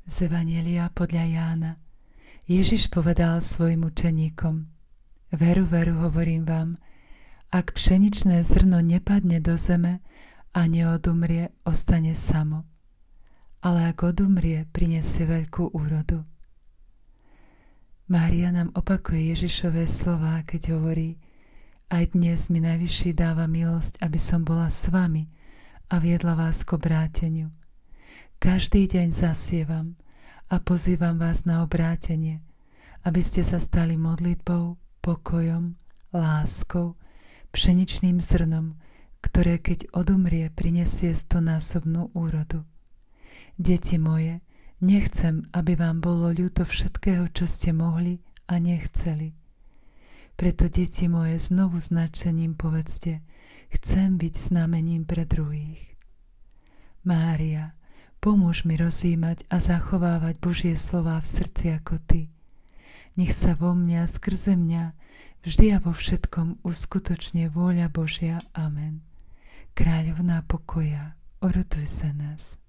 Z Evanjelia podľa Jána. Ježiš povedal svojim učeníkom: Veru, veru, hovorím vám, ak pšeničné zrno nepadne do zeme a neodumrie, ostane samo. Ale ak odumrie, prinesie veľkú úrodu. Mária nám opakuje Ježišové slová, keď hovorí: Aj dnes mi Najvyšší dáva milosť, aby som bola s vami a viedla vás k obráteniu. Každý deň zasievam a pozývam vás na obrátenie, aby ste sa stali modlitbou, pokojom, láskou, pšeničným zrnom, ktoré keď odumrie, prinesie 100-násobnú úrodu. Deti moje, nechcem, aby vám bolo ľúto všetkého, čo ste mohli a nechceli. Preto, deti moje, znovu značením povedzte: chcem byť znamením pre druhých. Mária, pomôž mi rozjímať a zachovávať Božie slová v srdci ako Ty. Nech sa vo mňa, skrze mňa, vždy a vo všetkom uskutočne vôľa Božia. Amen. Kráľovná pokoja, oroduj za nás.